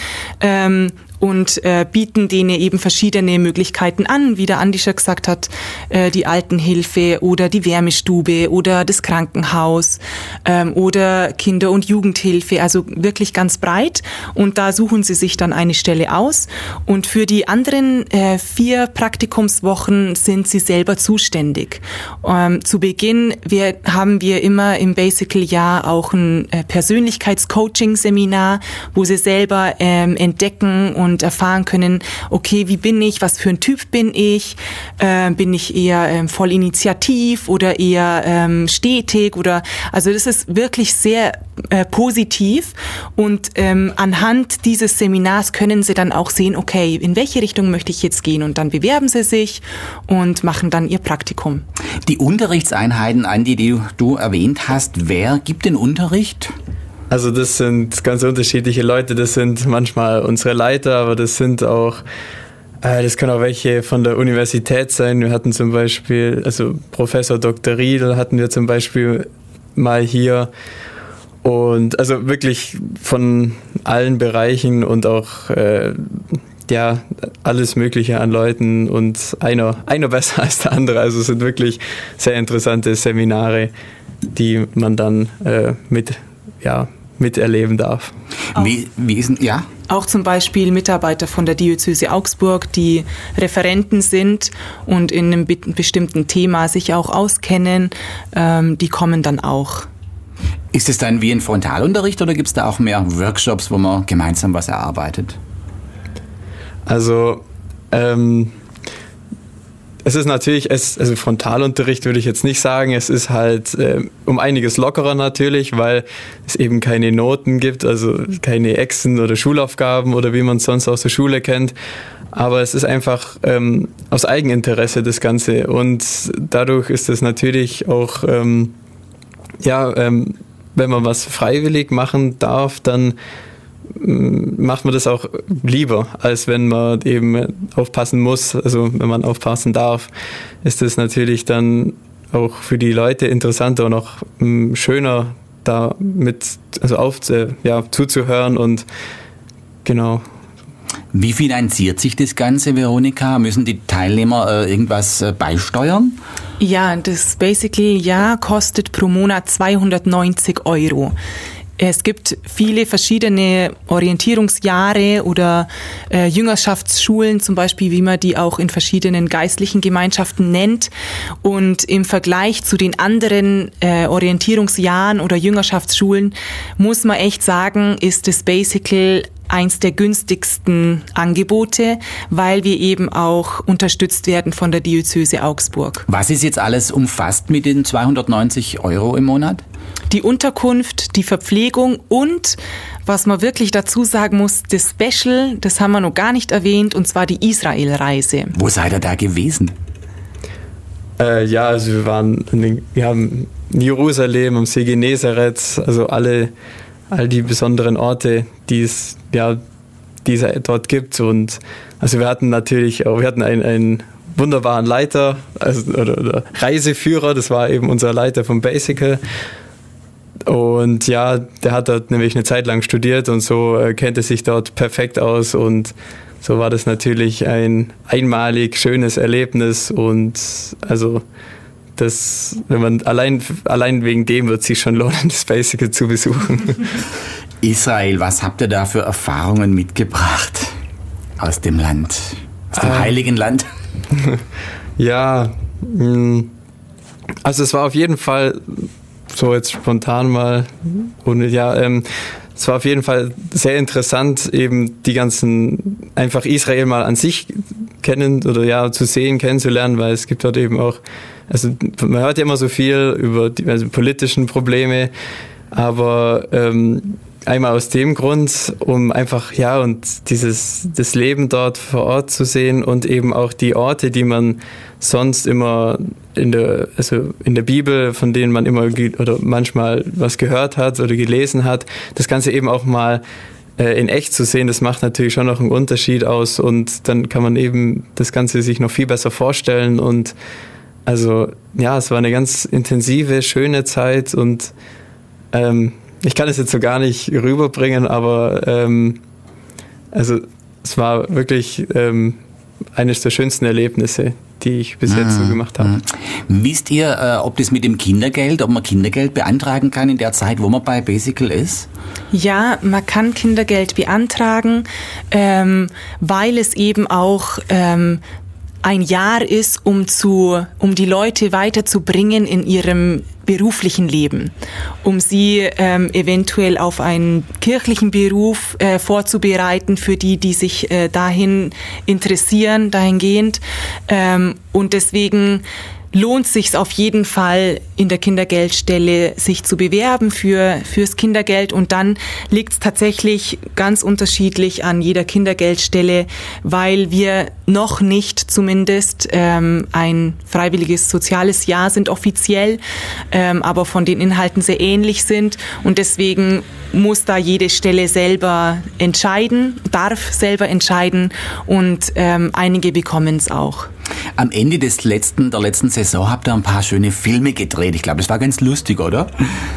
Und bieten denen eben verschiedene Möglichkeiten an, wie der Andi schon gesagt hat, die Altenhilfe oder die Wärmestube oder das Krankenhaus oder Kinder- und Jugendhilfe, also wirklich ganz breit. Und da suchen sie sich dann eine Stelle aus. Und für die anderen 4 Praktikumswochen sind sie selber zuständig. Zu Beginn haben wir immer im Basical-Jahr auch ein Persönlichkeitscoaching-Seminar, wo sie selber entdecken und erfahren können, okay, wie bin ich, was für ein Typ bin ich eher voll initiativ oder eher stetig oder, also das ist wirklich sehr positiv und anhand dieses Seminars können sie dann auch sehen, okay, in welche Richtung möchte ich jetzt gehen und dann bewerben sie sich und machen dann ihr Praktikum. Die Unterrichtseinheiten, Andi, die du erwähnt hast, wer gibt den Unterricht? Also das sind ganz unterschiedliche Leute, das sind manchmal unsere Leiter, aber das sind auch, das können auch welche von der Universität sein. Wir hatten zum Beispiel, also Professor Dr. Riedl hatten wir zum Beispiel mal hier und also wirklich von allen Bereichen und auch alles Mögliche an Leuten und einer besser als der andere. Also es sind wirklich sehr interessante Seminare, die man dann miterleben darf. Wie ist denn, ja? Auch zum Beispiel Mitarbeiter von der Diözese Augsburg, die Referenten sind und in einem bestimmten Thema sich auch auskennen, die kommen dann auch. Ist es dann wie ein Frontalunterricht oder gibt es da auch mehr Workshops, wo man gemeinsam was erarbeitet? Also es ist natürlich, also Frontalunterricht würde ich jetzt nicht sagen, es ist halt um einiges lockerer natürlich, weil es eben keine Noten gibt, also keine Exen oder Schulaufgaben oder wie man es sonst aus der Schule kennt. Aber es ist einfach aus Eigeninteresse das Ganze und dadurch ist es natürlich auch, wenn man was freiwillig machen darf, dann macht man das auch lieber, als wenn man eben aufpassen muss. Also wenn man aufpassen darf, ist das natürlich dann auch für die Leute interessanter und auch schöner, da zuzuhören und genau. Wie finanziert sich das Ganze, Veronika? Müssen die Teilnehmer irgendwas beisteuern? Ja, das Basically kostet pro Monat 290 €. Es gibt viele verschiedene Orientierungsjahre oder Jüngerschaftsschulen, zum Beispiel, wie man die auch in verschiedenen geistlichen Gemeinschaften nennt. Und im Vergleich zu den anderen Orientierungsjahren oder Jüngerschaftsschulen muss man echt sagen, ist das Basically eins der günstigsten Angebote, weil wir eben auch unterstützt werden von der Diözese Augsburg. Was ist jetzt alles umfasst mit den 290 € im Monat? Die Unterkunft, die Verpflegung und, was man wirklich dazu sagen muss, das Special, das haben wir noch gar nicht erwähnt, und zwar die Israel-Reise. Wo seid ihr da gewesen? Also wir haben in Jerusalem, am See Genezareth, also all die besonderen Orte, die es dort gibt. Und also wir hatten einen wunderbaren Leiter, oder Reiseführer, das war eben unser Leiter vom Basical. Und ja, der hat dort nämlich eine Zeit lang studiert und so kennt er sich dort perfekt aus und so war das natürlich ein einmalig schönes Erlebnis und also das, wenn man allein wegen dem wird es sich schon lohnen, das Basical zu besuchen. Israel, was habt ihr da für Erfahrungen mitgebracht aus dem Land, aus dem Heiligen Land? Ja, also es war auf jeden Fall so jetzt spontan mal, es war auf jeden Fall sehr interessant, eben die ganzen, einfach Israel mal an sich kennenzulernen, weil es gibt dort eben auch, also man hört ja immer so viel über die politischen Probleme, aber einmal aus dem Grund, um einfach, und das Leben dort vor Ort zu sehen und eben auch die Orte, die man sonst immer in der Bibel, von denen man immer oder manchmal was gehört hat oder gelesen hat, das Ganze eben auch mal in echt zu sehen, das macht natürlich schon noch einen Unterschied aus und dann kann man eben das Ganze sich noch viel besser vorstellen und also es war eine ganz intensive, schöne Zeit und ich kann es jetzt so gar nicht rüberbringen, aber also es war wirklich eines der schönsten Erlebnisse, die ich bis jetzt so gemacht habe. Wisst ihr, ob man Kindergeld beantragen kann in der Zeit, wo man bei Basical ist? Ja, man kann Kindergeld beantragen, weil es eben auch ein Jahr ist, um die Leute weiterzubringen in ihrem beruflichen Leben, um sie eventuell auf einen kirchlichen Beruf vorzubereiten für die sich dahin interessieren, dahingehend. Und deswegen lohnt sich's auf jeden Fall in der Kindergeldstelle sich zu bewerben fürs Kindergeld und dann liegt's tatsächlich ganz unterschiedlich an jeder Kindergeldstelle, weil wir noch nicht zumindest ein freiwilliges soziales Jahr sind offiziell, aber von den Inhalten sehr ähnlich sind und deswegen muss da jede Stelle selber entscheiden, darf selber entscheiden und einige bekommen es auch. Am Ende der letzten Saison habt ihr ein paar schöne Filme gedreht. Ich glaube, das war ganz lustig, oder?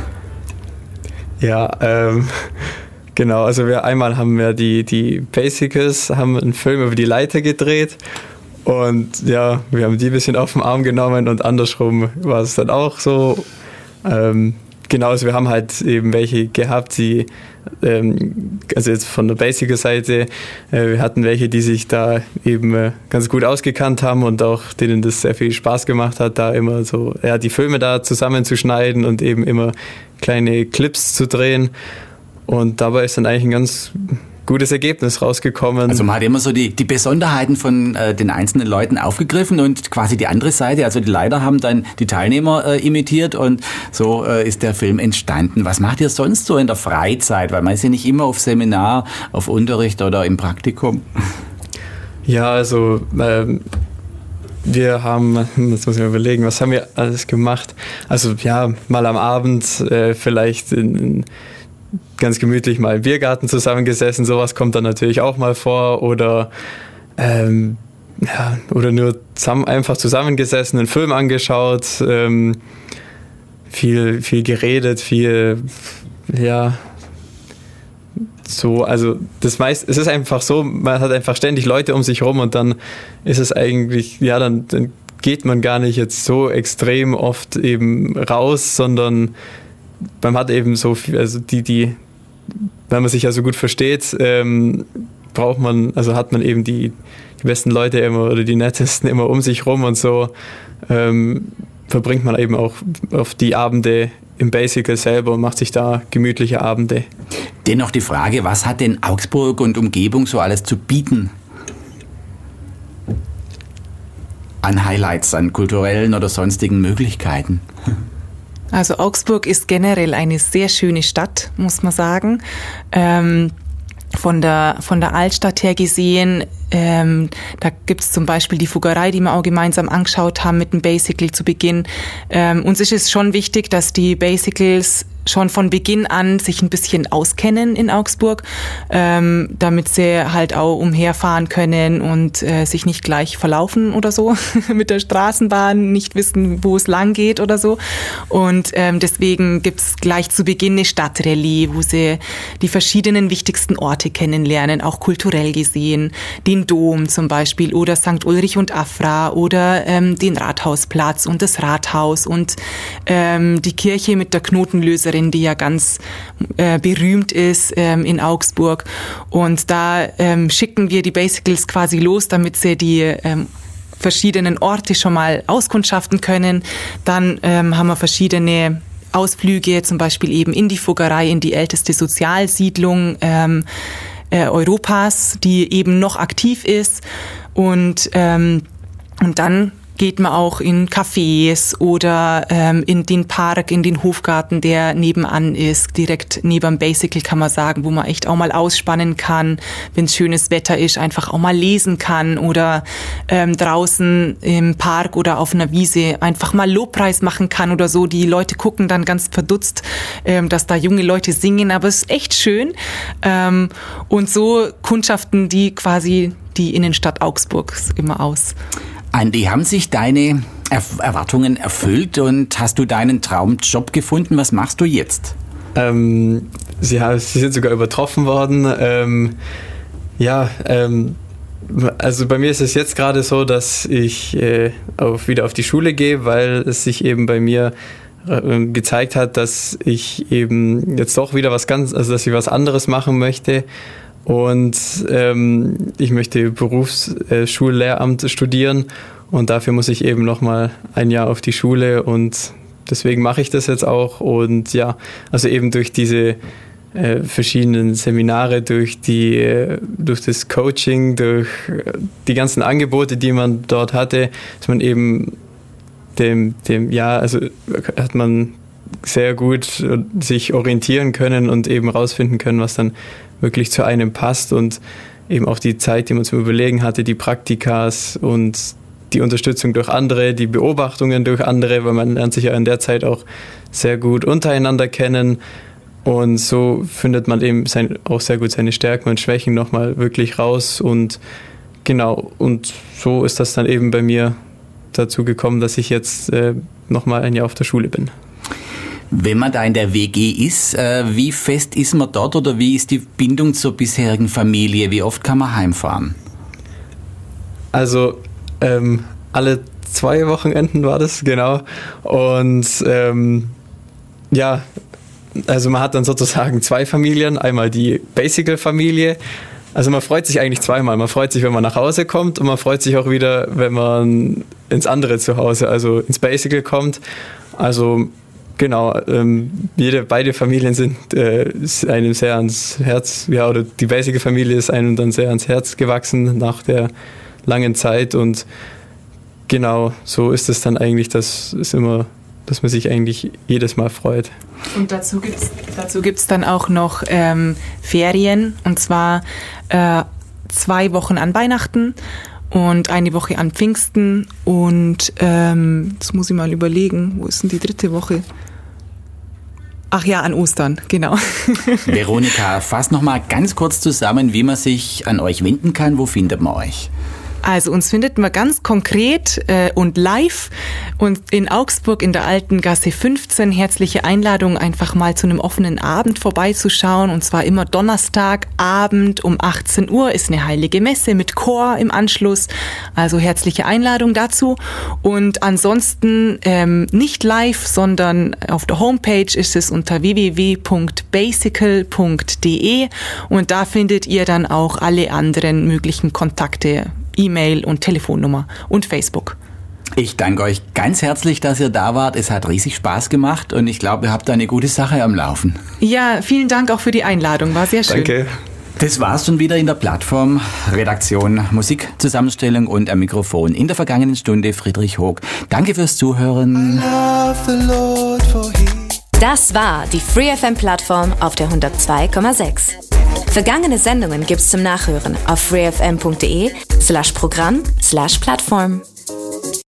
Ja, genau. Also einmal haben wir die Basicals, haben einen Film über die Leiter gedreht und ja, wir haben die ein bisschen auf den Arm genommen und andersrum war es dann auch so. Genau, also wir haben halt eben welche gehabt, die, also jetzt von der Basical-Seite, wir hatten welche, die sich da eben ganz gut ausgekannt haben und auch denen das sehr viel Spaß gemacht hat, da immer so, die Filme da zusammenzuschneiden und eben immer kleine Clips zu drehen. Und dabei ist dann eigentlich ein ganz gutes Ergebnis rausgekommen. Also man hat immer so die Besonderheiten von den einzelnen Leuten aufgegriffen und quasi die andere Seite, also die Leiter haben dann die Teilnehmer imitiert und so ist der Film entstanden. Was macht ihr sonst so in der Freizeit? Weil man ist ja nicht immer auf Seminar, auf Unterricht oder im Praktikum. Ja, also wir haben, jetzt muss ich mal überlegen, was haben wir alles gemacht? Also ja, mal am Abend vielleicht ganz gemütlich mal im Biergarten zusammengesessen, sowas kommt dann natürlich auch mal vor oder oder nur einfach zusammengesessen, einen Film angeschaut, viel geredet, so, also es ist einfach so, man hat einfach ständig Leute um sich rum und dann ist es eigentlich, dann geht man gar nicht jetzt so extrem oft eben raus, sondern man hat eben so viel, also wenn man sich ja so gut versteht, hat man eben die besten Leute immer oder die nettesten immer um sich rum und so verbringt man eben auch auf die Abende im Basical selber und macht sich da gemütliche Abende. Dennoch die Frage, was hat denn Augsburg und Umgebung so alles zu bieten? An Highlights, an kulturellen oder sonstigen Möglichkeiten? Also Augsburg ist generell eine sehr schöne Stadt, muss man sagen. Von der Altstadt her gesehen, da gibt's zum Beispiel die Fuggerei, die wir auch gemeinsam angeschaut haben mit dem Basical zu Beginn. Uns ist es schon wichtig, dass die Basicals schon von Beginn an sich ein bisschen auskennen in Augsburg, damit sie halt auch umherfahren können und sich nicht gleich verlaufen oder so mit der Straßenbahn, nicht wissen, wo es lang geht oder so. Und deswegen gibt's gleich zu Beginn eine Stadtrallye, wo sie die verschiedenen wichtigsten Orte kennenlernen, auch kulturell gesehen. Den Dom zum Beispiel oder St. Ulrich und Afra oder den Rathausplatz und das Rathaus und die Kirche mit der Knotenlöserin, die ja ganz berühmt ist in Augsburg. Und da schicken wir die Basicals quasi los, damit sie die verschiedenen Orte schon mal auskundschaften können. Dann haben wir verschiedene Ausflüge, zum Beispiel eben in die Fuggerei, in die älteste Sozialsiedlung Europas, die eben noch aktiv ist. Und dann geht man auch in Cafés oder in den Park, in den Hofgarten, der nebenan ist, direkt neben Basical kann man sagen, wo man echt auch mal ausspannen kann, wenn es schönes Wetter ist, einfach auch mal lesen kann oder draußen im Park oder auf einer Wiese einfach mal Lobpreis machen kann oder so. Die Leute gucken dann ganz verdutzt, dass da junge Leute singen, aber es ist echt schön. Und so kundschaften die quasi die Innenstadt Augsburgs immer aus. Andi, haben sich deine Erwartungen erfüllt und hast du deinen Traumjob gefunden? Was machst du jetzt? Sie sind sogar übertroffen worden. Also bei mir ist es jetzt gerade so, dass ich wieder auf die Schule gehe, weil es sich eben bei mir gezeigt hat, dass ich eben jetzt doch wieder dass ich was anderes machen möchte. Und ich möchte Berufsschullehramt studieren und dafür muss ich eben nochmal ein Jahr auf die Schule und deswegen mache ich das jetzt auch. Und ja, also eben durch diese verschiedenen Seminare, durch das Coaching, durch die ganzen Angebote, die man dort hatte, ist man eben hat man sehr gut sich orientieren können und eben rausfinden können, was dann wirklich zu einem passt und eben auch die Zeit, die man zum Überlegen hatte, die Praktikas und die Unterstützung durch andere, die Beobachtungen durch andere, weil man lernt sich ja in der Zeit auch sehr gut untereinander kennen und so findet man eben auch sehr gut seine Stärken und Schwächen nochmal wirklich raus und genau, und so ist das dann eben bei mir dazu gekommen, dass ich jetzt nochmal ein Jahr auf der Schule bin. Wenn man da in der WG ist, wie fest ist man dort oder wie ist die Bindung zur bisherigen Familie? Wie oft kann man heimfahren? Also alle 2 Wochenenden war das, genau. Und also man hat dann sozusagen 2 Familien. Einmal die Basical-Familie. Also man freut sich eigentlich zweimal. Man freut sich, wenn man nach Hause kommt und man freut sich auch wieder, wenn man ins andere Zuhause, also ins Basical kommt. Also Genau, beide Familien sind einem sehr ans Herz, ja, oder die Basical Familie ist einem dann sehr ans Herz gewachsen nach der langen Zeit und genau, so ist es dann eigentlich, dass man sich eigentlich jedes Mal freut. Und dazu gibt's dann auch noch Ferien, und zwar 2 Wochen an Weihnachten und eine Woche an Pfingsten und jetzt muss ich mal überlegen, wo ist denn die 3. Woche? Ach ja, an Ostern, genau. Veronika, fass noch mal ganz kurz zusammen, wie man sich an euch wenden kann. Wo findet man euch? Also uns findet man ganz konkret und live und in Augsburg in der Alten Gasse 15. Herzliche Einladung, einfach mal zu einem offenen Abend vorbeizuschauen, und zwar immer Donnerstagabend um 18 Uhr ist eine heilige Messe mit Chor im Anschluss, also herzliche Einladung dazu. Und ansonsten nicht live, sondern auf der Homepage ist es unter www.basical.de und da findet ihr dann auch alle anderen möglichen Kontakte, E-Mail und Telefonnummer und Facebook. Ich danke euch ganz herzlich, dass ihr da wart. Es hat riesig Spaß gemacht und ich glaube, ihr habt eine gute Sache am Laufen. Ja, vielen Dank auch für die Einladung. War sehr schön. Danke. Das war's schon wieder in der Plattform. Redaktion, Musikzusammenstellung und am Mikrofon in der vergangenen Stunde Friedrich Hoog. Danke fürs Zuhören. Das war die FreeFM-Plattform auf der 102,6. Vergangene Sendungen gibt's zum Nachhören auf freefm.de/Programm/Plattform.